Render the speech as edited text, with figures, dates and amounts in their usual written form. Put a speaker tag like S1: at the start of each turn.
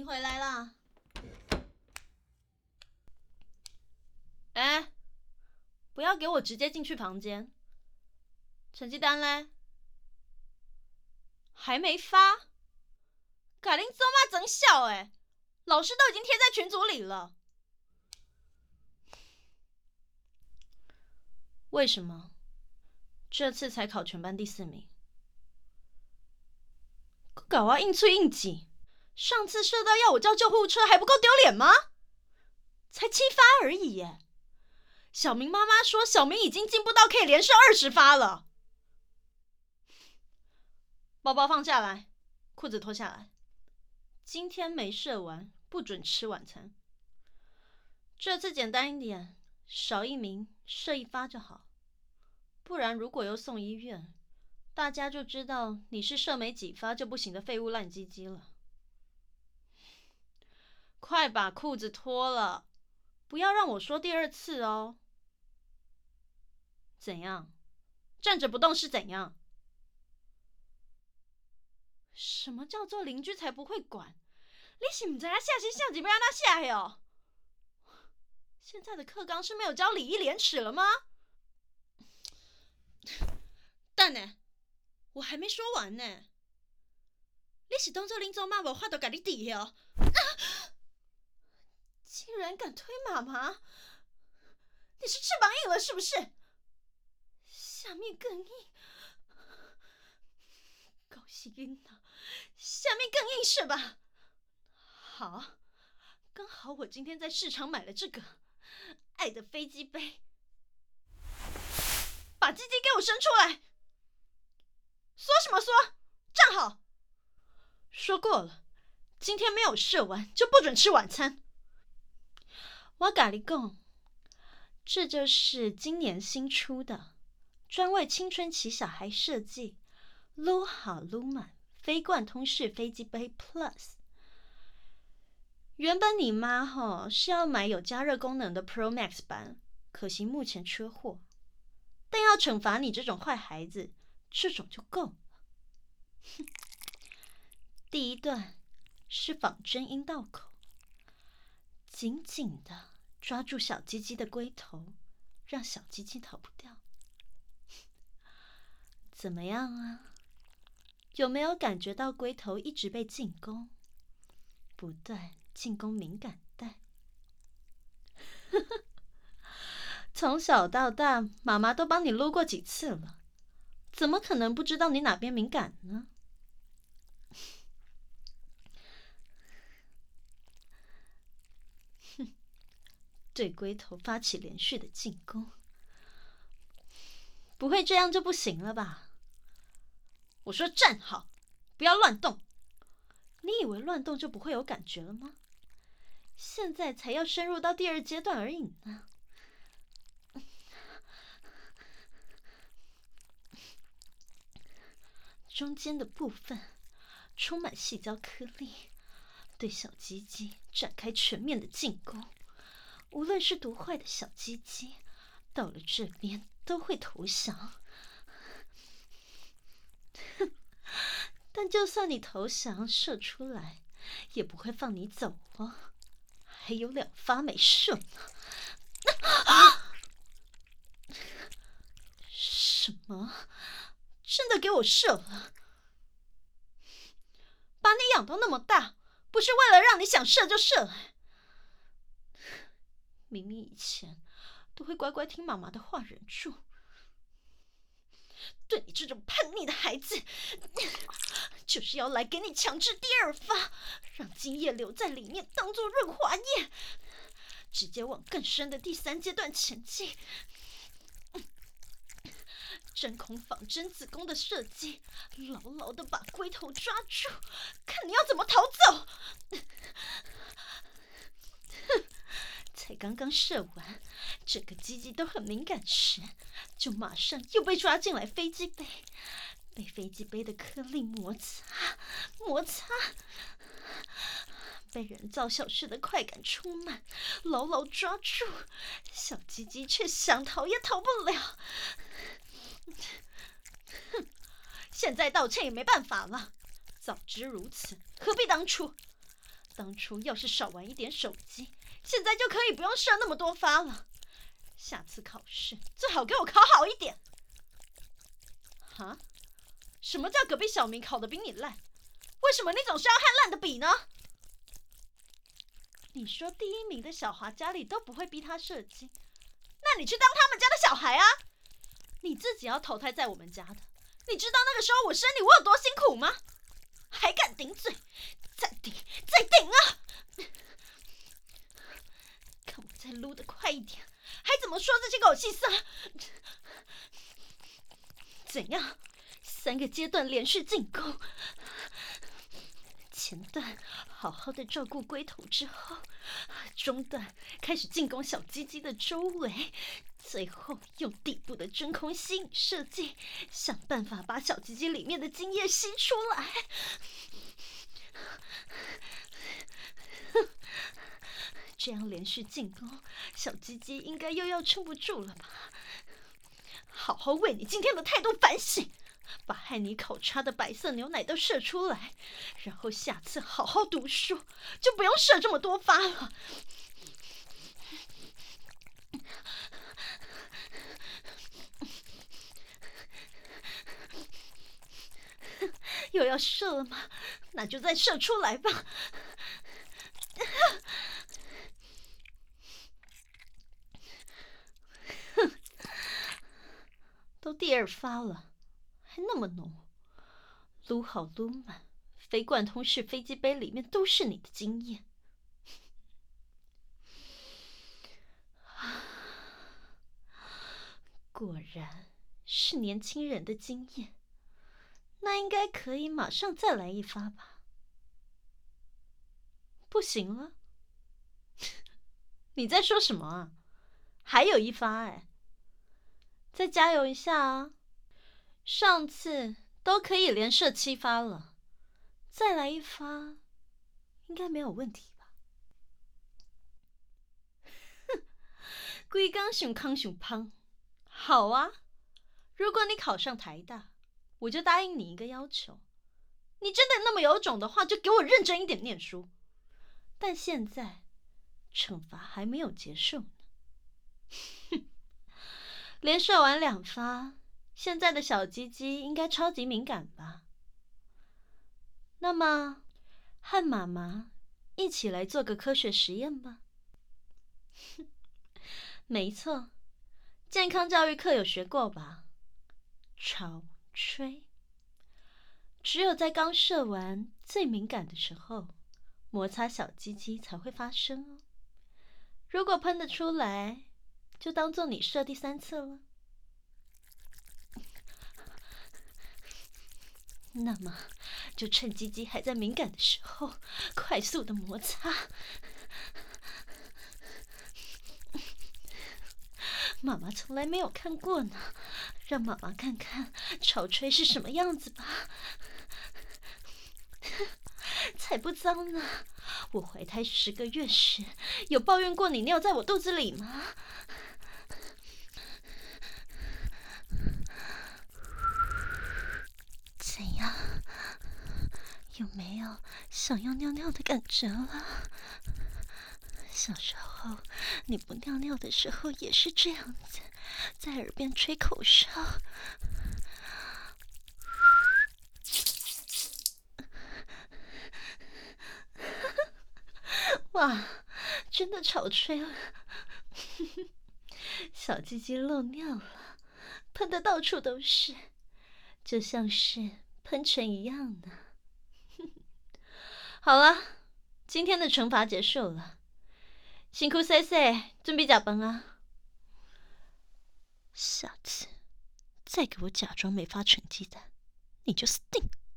S1: 回来啦。不要给我直接进去房间。成绩单嘞？还没发？改恁做嘛真小老师都已经贴在群组里了。为什么这次才考全班第4名？搞啊硬催硬挤，上次射到要我叫救护车还不够丢脸吗？才7发而已耶。小明妈妈说小明已经进步到可以连射20发了。包包放下来，裤子脱下来。今天没射完，不准吃晚餐。这次简单一点，少1名，射1发就好。不然如果又送医院，大家就知道你是射没几发就不行的废物烂鸡鸡了。快把裤子脱了，不要让我说第2次哦。怎样？站着不动是怎样？什么叫做邻居才不会管？你是不知道下棋下棋要让他下哟？现在的课纲是没有教礼义廉耻了吗？等呢，我还没说完呢。你是当作林总妈无法度给你抵哦？竟然敢推妈妈！你是翅膀硬了是不是？下面更硬，高兴晕了，下面更硬是吧？好，刚好我今天在市场买了这个爱的飞机杯，把鸡鸡给我伸出来！缩什么缩？站好！说过了，今天没有射完就不准吃晚餐。我跟你讲，这就是今年新出的专为青春期小孩设计撸好撸满非贯通式飞机杯 Plus。 原本你妈是要买有加热功能的 Pro Max 版，可惜目前缺货。但要惩罚你这种坏孩子，这种就够了。第1段是仿真阴道口，紧紧的抓住小鸡鸡的龟头，让小鸡鸡逃不掉。怎么样啊？有没有感觉到龟头一直被进攻，不断进攻敏感带？从小到大，妈妈都帮你撸过几次了，怎么可能不知道你哪边敏感呢？对龟头发起连续的进攻，不会这样就不行了吧？我说站好，不要乱动。你以为乱动就不会有感觉了吗？现在才要深入到第2阶段而已呢。中间的部分充满细胶颗粒，对小鸡鸡展开全面的进攻。无论是多坏的小鸡鸡，到了这边都会投降。但就算你投降射出来，也不会放你走哦，还有2发没射呢。什么？真的给我射了？把你养到那么大，不是为了让你想射就射。明明以前都会乖乖听妈妈的话忍住，对你这种叛逆的孩子，就是要来给你强制第2发，让精液留在里面当做润滑液，直接往更深的第3阶段前进。真空仿真子宫的设计，牢牢的把龟头抓住，看你要怎么逃走。才刚刚射完，整个鸡鸡都很敏感时，就马上又被抓进来飞机杯，被飞机杯的颗粒摩擦，被人造小事的快感充满，牢牢抓住，小鸡鸡却想逃也逃不了。现在道歉也没办法了，早知如此，何必当初？ 当初要是少玩一点手机，现在就可以不用射那么多发了。下次考试最好给我考好一点。哈？什么叫隔壁小明考得比你烂？为什么你总是要和烂的比呢？你说第1名的小华家里都不会逼他射精，那你去当他们家的小孩啊！你自己要投胎在我们家的，你知道那个时候我生你我有多辛苦吗？还敢顶嘴，再顶啊！看我再撸得快一点，还怎么说这些狗屁色？怎样？3个阶段连续进攻，前段好好的照顾龟头之后，中段开始进攻小鸡鸡的周围，最后用底部的真空吸引射精，想办法把小鸡鸡里面的精液吸出来。这样连续进攻，小鸡鸡应该又要撑不住了吧？好好为你今天的态度反省，把害你考差的白色牛奶都射出来，然后下次好好读书，就不用射这么多发了。又要射了吗？那就再射出来吧。都第2发了，还那么浓，撸好撸满，非贯通式飞机杯里面都是你的经验。果然是年轻人的经验，那应该可以马上再来1发吧？不行了？你在说什么啊？还有1发哎！再加油一下啊！上次都可以连射7发了，再来1发，应该没有问题吧？哼，规工想康想胖，好啊！如果你考上台大，我就答应你一个要求：你真的那么有种的话，就给我认真一点念书。但现在惩罚还没有结束呢。哼。连射完2发，现在的小鸡鸡应该超级敏感吧？那么，和妈妈一起来做个科学实验吧。没错，健康教育课有学过吧？潮吹，只有在刚射完最敏感的时候，摩擦小鸡鸡才会发生哦。如果喷得出来，就当做你射第3次了。那么，就趁鸡鸡还在敏感的时候，快速的摩擦。妈妈从来没有看过呢，让妈妈看看潮吹是什么样子吧。才不脏呢！我怀胎10个月时，有抱怨过你尿在我肚子里吗？怎样？有没有想要尿尿的感觉了？小时候你不尿尿的时候也是这样子，在耳边吹口哨。哇，真的潮吹了！小鸡鸡漏尿了，喷得到处都是，就像是喷泉一样的。好了，今天的惩罚结束了，辛苦西西，准备加班啊！下次再给我假装没发成绩单，你就死定了。